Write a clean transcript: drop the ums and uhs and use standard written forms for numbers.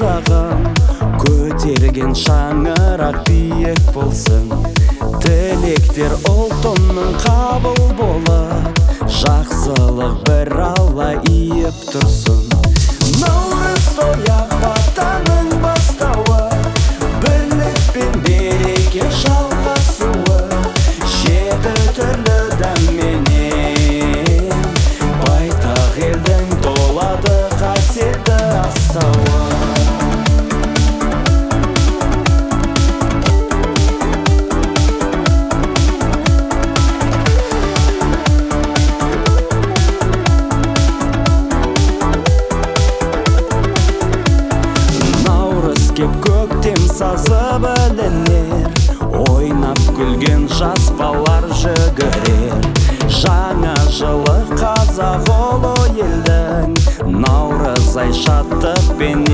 қазағым, көтерген шаңырақ биік болсын. Тілектер ұлтымның қабыл болып, жақсылық бір алла иіп тұрсын. Наурыз той батаның бастауы, бірлік пен береке жалғасуы, жеті түрлі дәмменен байтақ елдің толады қасиетті астауы. Кеп көктем сазы білінер, ойнап күлген жас балалар жүгірер. Жаңа жылы қазақ ұлы елдің, наурыз ай шаттықпен